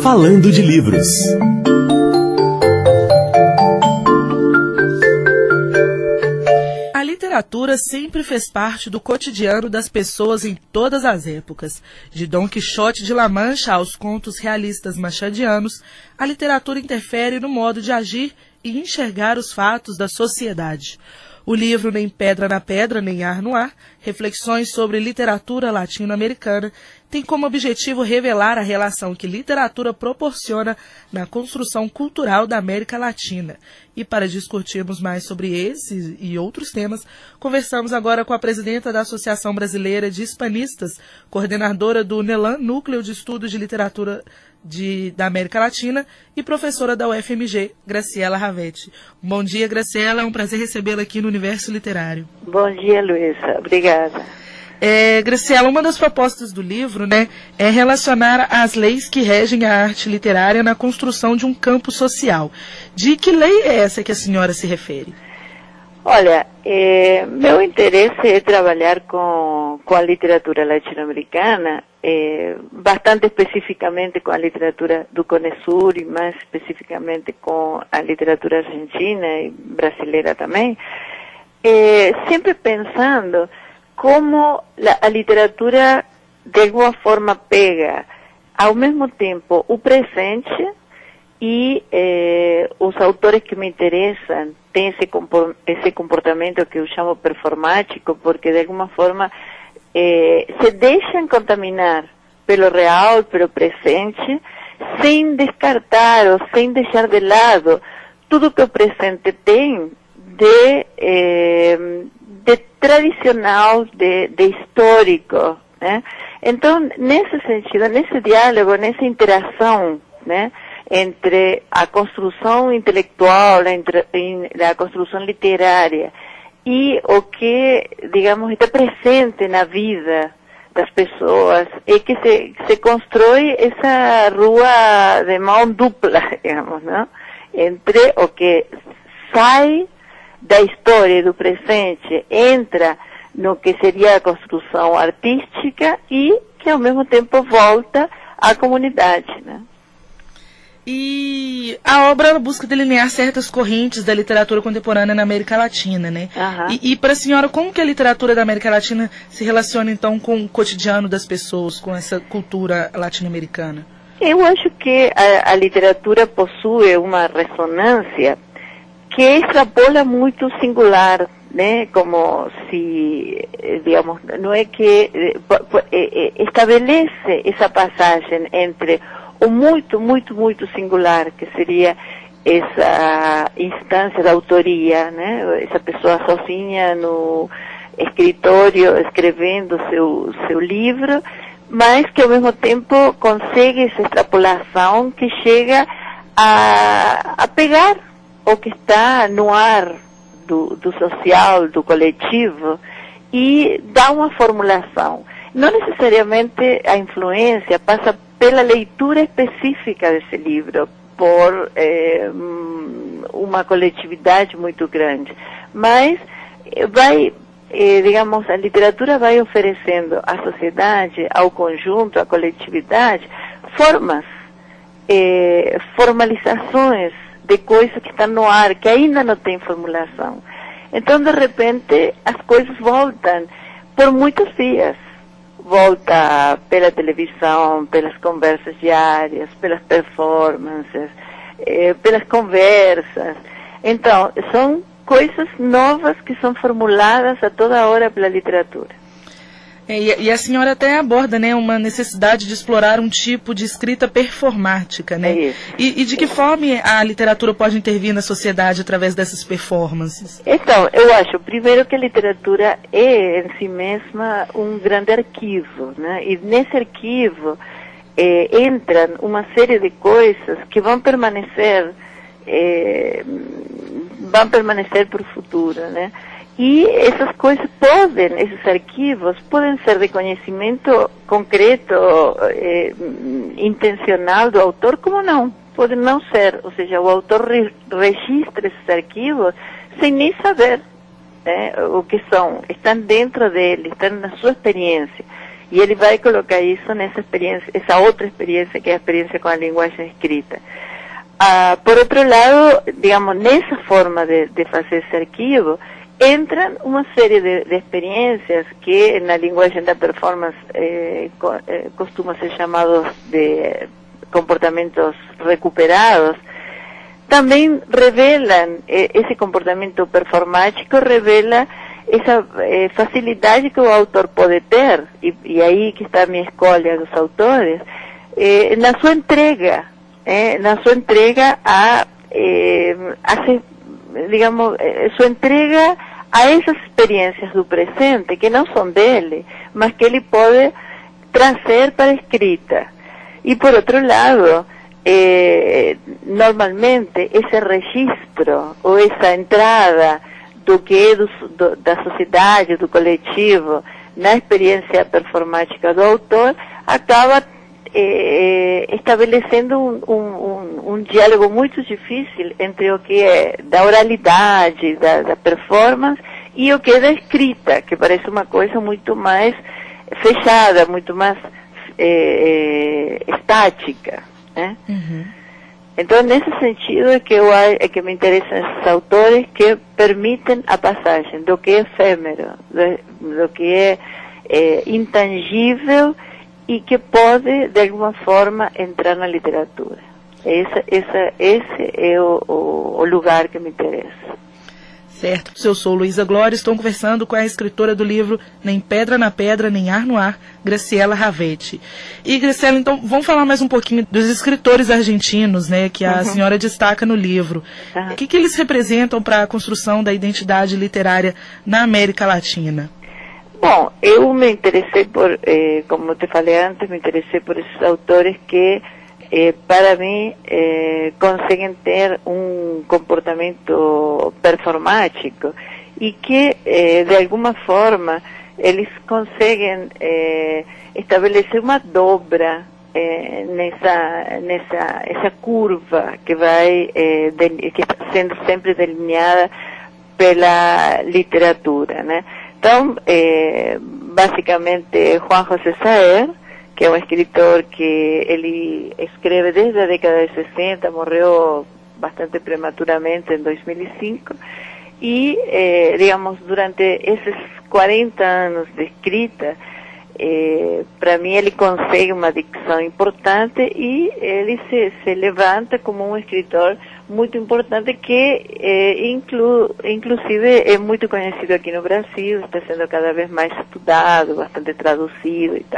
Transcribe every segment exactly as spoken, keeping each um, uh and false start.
Falando de Livros. A literatura sempre fez parte do cotidiano das pessoas em todas as épocas. De Dom Quixote de La Mancha aos contos realistas machadianos, a literatura interfere no modo de agir e enxergar os fatos da sociedade. O livro Nem Pedra na Pedra, Nem Ar no Ar, Reflexões sobre Literatura Latino-Americana, tem como objetivo revelar a relação que literatura proporciona na construção cultural da América Latina. E para discutirmos mais sobre esses e outros temas, conversamos agora com a presidenta da Associação Brasileira de Hispanistas, coordenadora do NELAM, Núcleo de Estudos de Literatura de, da América Latina, e professora da U F M G, Graciela Ravetti. Bom dia, Graciela, é um prazer recebê-la aqui no Universo Literário. Bom dia, Luísa, obrigada. É, Graciela, uma das propostas do livro, né, é relacionar as leis que regem a arte literária na construção de um campo social. De que lei é essa que a senhora se refere? Olha, é, meu interesse é trabalhar com, com a literatura latino-americana, é, bastante especificamente com a literatura do Cone Sur e mais especificamente com a literatura argentina e brasileira também, é, sempre pensando como a literatura de alguma forma pega ao mesmo tempo o presente e eh, os autores que me interessam têm esse, esse comportamento que eu chamo performático, porque de alguma forma eh, se deixam contaminar pelo real, pelo presente, sem descartar ou sem deixar de lado tudo que o presente tem de, eh, de tradicional, de, de histórico, né? Então, nesse sentido, nesse diálogo, nessa interação, né, entre a construção intelectual, entre, a construção literária e o que, digamos, está presente na vida das pessoas, é que se, se constrói essa rua de mão dupla, digamos, não? Entre o que sai da história e do presente, entra no que seria a construção artística e que ao mesmo tempo volta à comunidade, né? E a obra busca delinear certas correntes da literatura contemporânea na América Latina, né? Uhum. E, e para a senhora, como que a literatura da América Latina se relaciona então com o cotidiano das pessoas, com essa cultura latino-americana? Eu acho que a, a literatura possui uma ressonância que extrapola muito singular, né? Como se, digamos, não é que estabelece essa passagem entre o muito, muito, muito singular, que seria essa instância da autoria, né? Essa pessoa sozinha no escritório escrevendo seu, seu livro, mas que ao mesmo tempo consegue essa extrapolação que chega a, a pegar o que está no ar do, do social, do coletivo, e dá uma formulação. Não necessariamente a influência passa pela leitura específica desse livro, por eh, uma coletividade muito grande, mas vai, eh, digamos, a literatura vai oferecendo à sociedade, ao conjunto, à coletividade, formas, eh, formalizações de coisas que estão no ar, que ainda não tem formulação. Então, de repente, as coisas voltam por muitos dias. Volta pela televisão, pelas conversas diárias, pelas performances, eh, pelas conversas. Então, são coisas novas que são formuladas a toda hora pela literatura. É, e a senhora até aborda, né, uma necessidade de explorar um tipo de escrita performática, né? É isso. E, e de que forma a literatura pode intervir na sociedade através dessas performances? Então, eu acho, primeiro, que a literatura é, em si mesma, um grande arquivo, né? E nesse arquivo eh, entram uma série de coisas que vão permanecer, eh, vão permanecer para o futuro, né? E essas coisas podem, esses arquivos, podem ser de conhecimento concreto, eh, intencional do autor, como não. Podem não ser, ou seja, o autor re registra esses arquivos sem nem saber, né, o que são, estão dentro dele, estão na sua experiência. E ele vai colocar isso nessa experiência, essa outra experiência, que é a experiência com a linguagem escrita. Ah, por outro lado, digamos, nessa forma de, de fazer esse arquivo, entram uma série de, de experiências que na linguagem da performance eh, co, eh, costumam ser chamados de comportamentos recuperados. Também revelam, eh, esse comportamento performático revela essa eh, facilidade que o autor pode ter, e, e aí que está a minha escolha dos autores, eh, na sua entrega, eh, na sua entrega a, eh, a se, digamos, eh, sua entrega a essas experiências do presente, que não são dele, mas que ele pode trazer para a escrita. E por outro lado, eh, normalmente esse registro, ou essa entrada do que é do, do, da sociedade, do coletivo, na experiência performática do autor, acaba eh, estabelecendo um, um, um, um diálogo muito difícil entre o que é da oralidade, da, da performance, e o que é da escrita, que parece uma coisa muito mais fechada, muito mais eh, eh, estática, né? Uhum. Então, nesse sentido é que, eu, é que me interessam esses autores que permitem a passagem do que é efêmero, do, do que é, é intangível e que pode, de alguma forma, entrar na literatura. Esse, esse, esse é o, o, o lugar que me interessa. Certo. Eu sou Luísa Glória, estou conversando com a escritora do livro Nem Pedra na Pedra, Nem Ar no Ar, Graciela Ravetti. E, Graciela, então, vamos falar mais um pouquinho dos escritores argentinos, né, que a uhum. senhora destaca no livro. Uhum. O que, que eles representam para a construção da identidade literária na América Latina? Bom, eu me interessei por, eh, como te falei antes, me interessei por esses autores que Eh, para mim, eh, conseguem ter um comportamento performático e que, eh, de alguma forma, eles conseguem eh, estabelecer uma dobra eh, nessa, nessa essa curva que vai eh, de, que está sendo sempre delineada pela literatura, né? Então, eh, basicamente, Juan José Saer, que é um escritor que ele escreve desde a década de sessenta, morreu bastante prematuramente em dois mil e cinco, e, eh, digamos, durante esses quarenta anos de escrita, eh, para mim ele consegue uma dicção importante e ele se, se levanta como um escritor muito importante que, eh, inclu, inclusive, é muito conhecido aqui no Brasil, está sendo cada vez mais estudado, bastante traduzido e tal.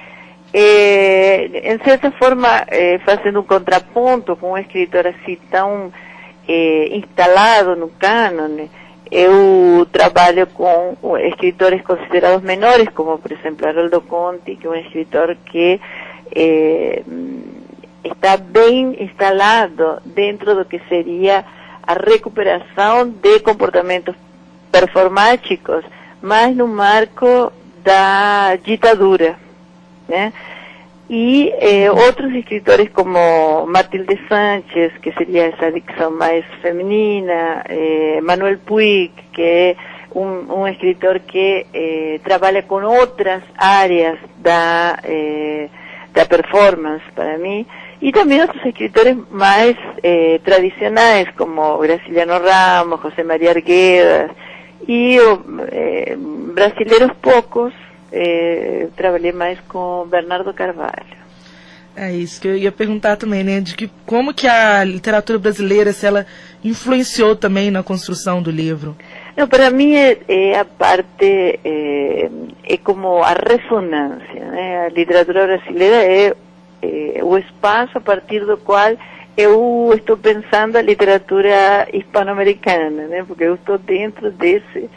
Eh, em certa forma, eh, fazendo um contraponto com um escritor assim tão eh, instalado no cânone, eu trabalho com escritores considerados menores, como por exemplo Haroldo Conti, que é um escritor que eh, está bem instalado dentro do que seria a recuperação de comportamentos performáticos, mas no marco da ditadura, né? E eh, outros escritores como Matilde Sánchez, que seria essa dicção mais feminina, eh, Manuel Puig, que é um, um escritor que eh, trabalha com outras áreas da, eh, da performance, para mim, e também outros escritores mais eh, tradicionais, como Graciliano Ramos, José María Arguedas, e eh, brasileiros poucos. Eh, trabalhei mais com Bernardo Carvalho. É isso que eu ia perguntar também, né? De que como que a literatura brasileira, se ela influenciou também na construção do livro? Não, para mim é, é a parte, é, é como a ressonância, né? A literatura brasileira é, é o espaço a partir do qual eu estou pensando a literatura hispano-americana, né? Porque eu estou dentro desse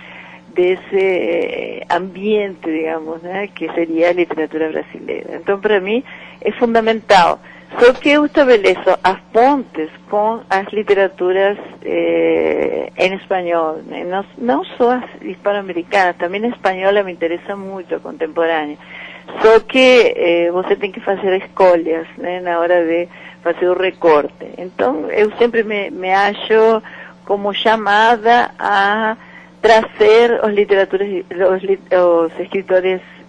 desse ambiente, digamos, né, que seria a literatura brasileira. Então, para mim, é fundamental. Só que eu estabeleço as pontes com as literaturas eh, em espanhol, né? não, não só as hispano-americanas, também a espanhola me interessa muito, a contemporânea. Só que eh, você tem que fazer escolhas, né, na hora de fazer o recorte. Então, eu sempre me, me acho como chamada a trazer os literaturas, os, os escritores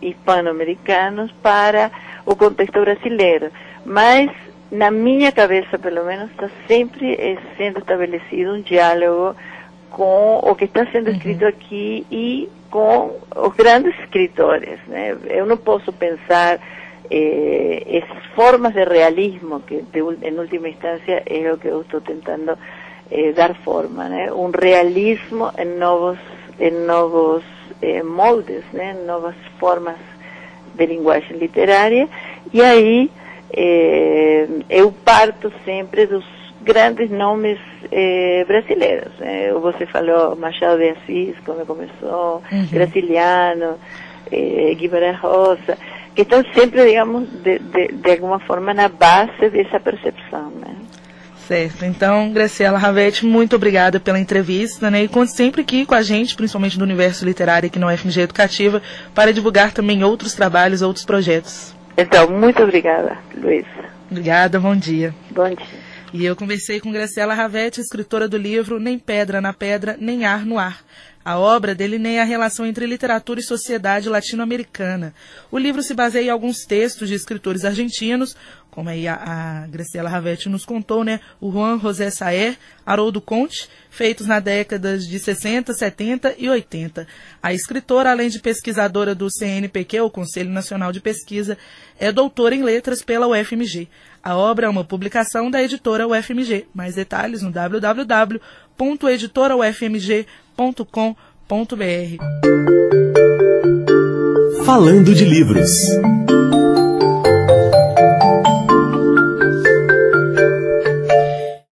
hispano-americanos para o contexto brasileiro. Mas, na minha cabeça, pelo menos, está sempre eh, sendo estabelecido um diálogo com o que está sendo escrito aqui e com os grandes escritores, né? Eu não posso pensar eh, essas formas de realismo que, de, em última instância, é o que eu estou tentando eh, dar forma, né? Um realismo em novos, em novos eh, moldes, né? Novas formas de linguagem literária. E aí eh, eu parto sempre dos grandes nomes eh, brasileiros. Eh, você falou Machado de Assis, como começou, uhum. Graciliano, eh, Guimarães Rosa, que estão sempre, digamos, de, de, de alguma forma na base dessa percepção, né? Certo. Então, Graciela Ravetti, muito obrigada pela entrevista, né? E conte sempre aqui com a gente, principalmente do universo literário aqui na U F M G Educativa, para divulgar também outros trabalhos, outros projetos. Então, muito obrigada, Luiz. Obrigada, bom dia. Bom dia. E eu conversei com Graciela Ravetti, escritora do livro Nem Pedra na Pedra, Nem Ar no Ar. A obra delineia a relação entre literatura e sociedade latino-americana. O livro se baseia em alguns textos de escritores argentinos, como aí a, a Graciela Ravetti nos contou, né? O Juan José Saer, Haroldo Conte, feitos nas décadas de sessenta, setenta e oitenta. A escritora, além de pesquisadora do C N P Q, o Conselho Nacional de Pesquisa, é doutora em letras pela U F M G. A obra é uma publicação da editora U F M G. Mais detalhes no w w w ponto editora u f m g ponto com ponto b r. Falando de livros.